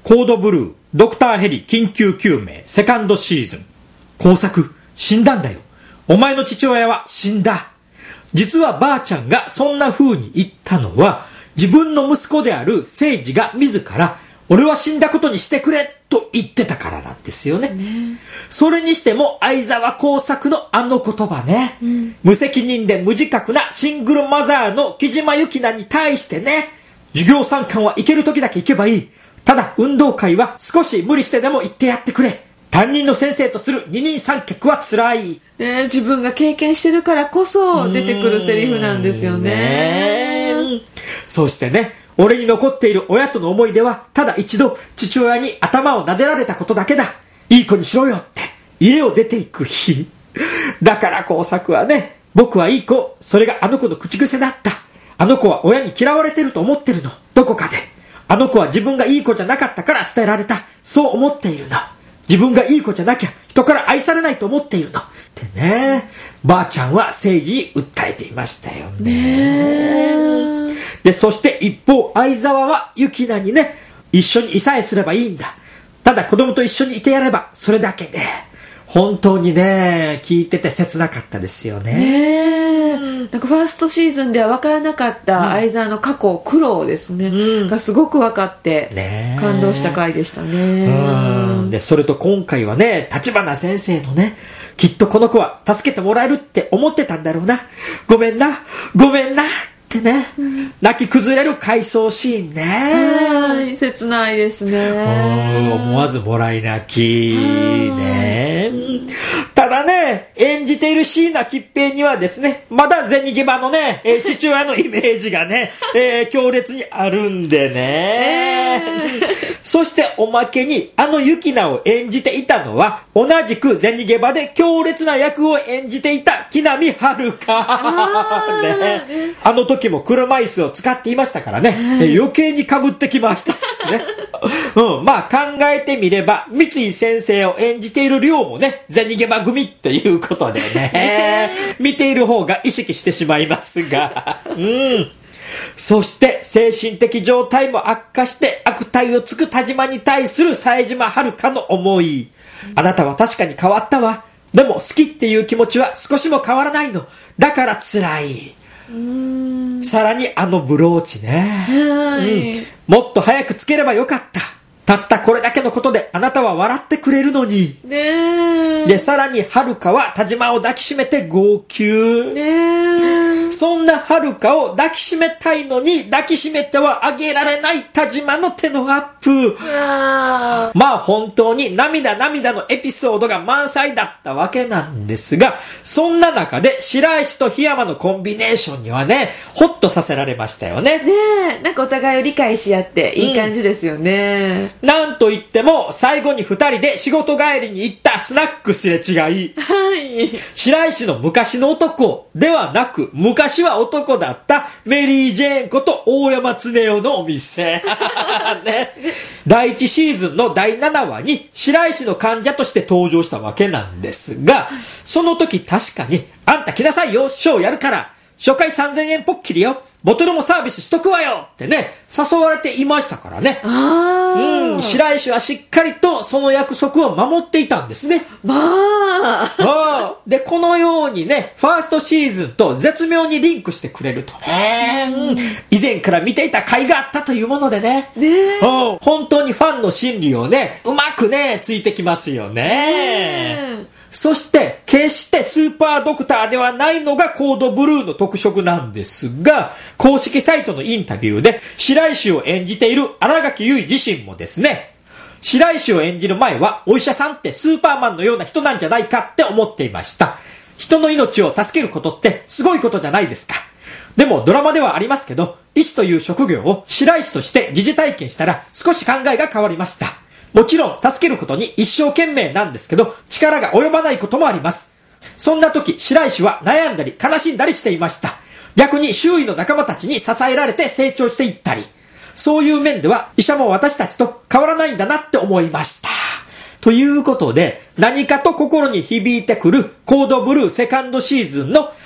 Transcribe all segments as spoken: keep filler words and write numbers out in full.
コードブルー、ドクターヘリ緊急救命、セカンドシーズン。工作、死んだんだよ。お前の父親は死んだ。実はばあちゃんがそんな風に言ったのは、自分の息子である誠治が自ら、俺は死んだことにしてくれと言ってたからなんですよね。ね、それにしても相沢耕作のあの言葉ね、うん、無責任で無自覚なシングルマザーの木島由紀奈に対してね、授業参観は行ける時だけ行けばいい。ただ運動会は少し無理してでも行ってやってくれ。担任の先生とする二人三脚は辛い、 ね、自分が経験してるからこそ出てくるセリフなんですよ ね, ね。そしてね、俺に残っている親との思い出はただ一度父親に頭を撫でられたことだけだ。いい子にしろよって家を出ていく日だから工作はね、僕はいい子、それがあの子の口癖だった。あの子は親に嫌われてると思ってるの、どこかで。あの子は自分がいい子じゃなかったから捨てられた、そう思っているの。自分がいい子じゃなきゃ人から愛されないと思っているのってね、ばあちゃんは正義に訴えていましたよ ね, ねで、そして一方相沢はゆきなにね、一緒にいさえすればいいんだ、ただ子供と一緒にいてやればそれだけで、本当にね聞いてて切なかったですよ ね, ねなんかファーストシーズンでは分からなかった相沢の過去苦労ですね、うん、がすごく分かって感動した回でしたね。 うんで、それと今回はね、橘先生のね、きっとこの子は助けてもらえるって思ってたんだろうな、ごめんなごめんなってね、うん、泣き崩れる回想シーンね、 はい切ないですね。 思わずもらい泣きね。ただね、演じている椎名桔平にはですね、まだ銭ゲバのね、えー、父親のイメージがね、えー、強烈にあるんでね、えー、そしておまけにあのユキナを演じていたのは同じく銭ゲバで強烈な役を演じていた木南晴香あ,、ね、あの時も車椅子を使っていましたからね、えー、余計に被ってきましたしねうん、まあ考えてみれば三井先生を演じている量もね、銭ゲバ組っていうことでね見ている方が意識してしまいますがうんそして精神的状態も悪化して悪態をつく田島に対する冴島遥香の思い、あなたは確かに変わったわ、でも好きっていう気持ちは少しも変わらないの、だから辛い。うーん、さらにあのブローチね、うん、もっと早くつければよかった、たったこれだけのことであなたは笑ってくれるのに、ね、でさらにはるかは田島を抱きしめて号泣、ね、そんなはるかを抱きしめたいのに抱きしめてはあげられない田島の手のアップ、あまあ本当に涙涙のエピソードが満載だったわけなんですが、そんな中で白石と檜山のコンビネーションにはね、ホッとさせられましたよね。ねえ、なんかお互いを理解し合っていい感じですよね、 うん、なんといっても最後に二人で仕事帰りに行ったスナックすれ違い、はい、白石の昔の男ではなく昔は男だったメリー・ジェーンこと大山恒夫のお店、ね、だいいちシーズンのだいななわに白石の患者として登場したわけなんですが、その時確かにあんた来なさいよ、ショーやるから初回さんぜんえんポッキリよ、ボトルもサービスしとくわよってね、誘われていましたからね。あうん、白石はしっかりとその約束を守っていたんですね。まあ。あで、このようにね、ファーストシーズンと絶妙にリンクしてくれるとね、うん、以前から見ていた甲斐があったというものでね、ねうん、本当にファンの心理をね、うまくね、ついてきますよね。ねそして決してスーパードクターではないのがコードブルーの特色なんですが、公式サイトのインタビューで白石を演じている新垣結衣自身もですね、白石を演じる前はお医者さんってスーパーマンのような人なんじゃないかって思っていました。人の命を助けることってすごいことじゃないですか。でもドラマではありますけど、医師という職業を白石として疑似体験したら少し考えが変わりました。もちろん助けることに一生懸命なんですけど、力が及ばないこともあります。そんな時白石は悩んだり悲しんだりしていました。逆に周囲の仲間たちに支えられて成長していったり、そういう面では医者も私たちと変わらないんだなって思いました。ということで、何かと心に響いてくるコードブルーセカンドシーズンの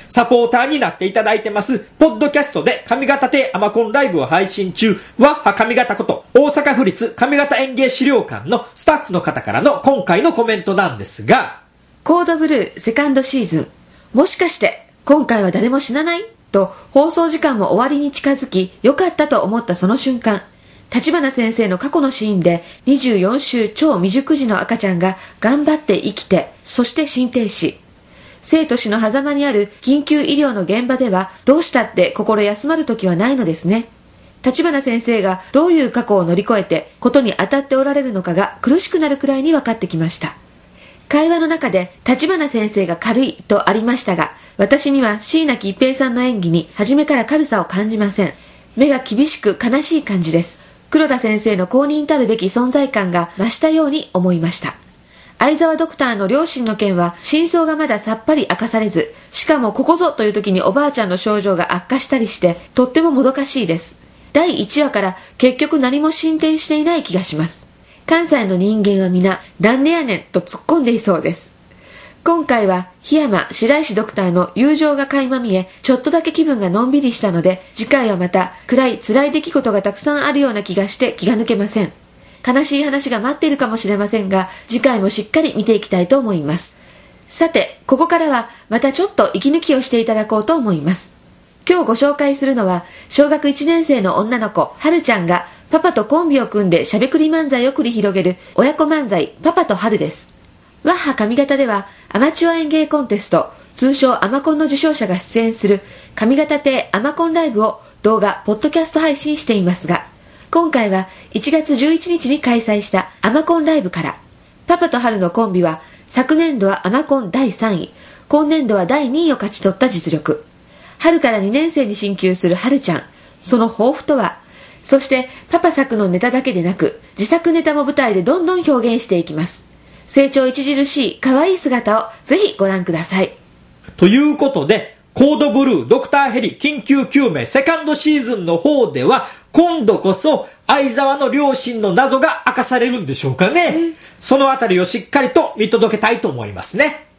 サポーターになっていただいてます、ポッドキャストで上方亭アマコンライブを配信中、ワッハ上方こと大阪府立上方演芸資料館のスタッフの方からの今回のコメントなんですが、 コードブルーセカンドシーズン、もしかして今回は誰も死なないと放送時間も終わりに近づき、良かったと思ったその瞬間、立花先生の過去のシーンでにじゅうよん週超未熟児の赤ちゃんが頑張って生きて、そして心停止。生と死の狭間にある緊急医療の現場ではどうしたって心休まる時はないのですね。立花先生がどういう過去を乗り越えてことに当たっておられるのかが苦しくなるくらいに分かってきました。会話の中で立花先生が軽いとありましたが、私には椎名桔平さんの演技に初めから軽さを感じません。目が厳しく悲しい感じです。黒田先生の公認たるべき存在感が増したように思いました。相沢ドクターの両親の件は真相がまださっぱり明かされず、しかもここぞという時におばあちゃんの症状が悪化したりしてとってももどかしいです。だいいちわから結局何も進展していない気がします。関西の人間は皆なんでやねんと突っ込んでいそうです。今回は檜山白石ドクターの友情が垣間見え、ちょっとだけ気分がのんびりしたので、次回はまた暗い辛い出来事がたくさんあるような気がして気が抜けません。悲しい話が待っているかもしれませんが、次回もしっかり見ていきたいと思います。さて、ここからはまたちょっと息抜きをしていただこうと思います。今日ご紹介するのは、小学いちねん生の女の子、はるちゃんがパパとコンビを組んでしゃべくり漫才を繰り広げる親子漫才、パパとはるです。ワッハ上方ではアマチュア演芸コンテスト、通称アマコンの受賞者が出演する上方亭アマコンライブを動画、ポッドキャスト配信していますが、今回はいちがつじゅういちにちに開催したアマコンライブから、パパとはるのコンビは昨年度はアマコンだいさんい、今年度はだいにいを勝ち取った実力。春からにねん生に進級するはるちゃん、その抱負とは、そしてパパ作のネタだけでなく自作ネタも舞台でどんどん表現していきます。成長著しい可愛い姿をぜひご覧ください。 ということで、コードブルードクターヘリ緊急救命セカンドシーズンの方では、今度こそ相沢の両親の謎が明かされるんでしょうかね。そのあたりをしっかりと見届けたいと思いますね。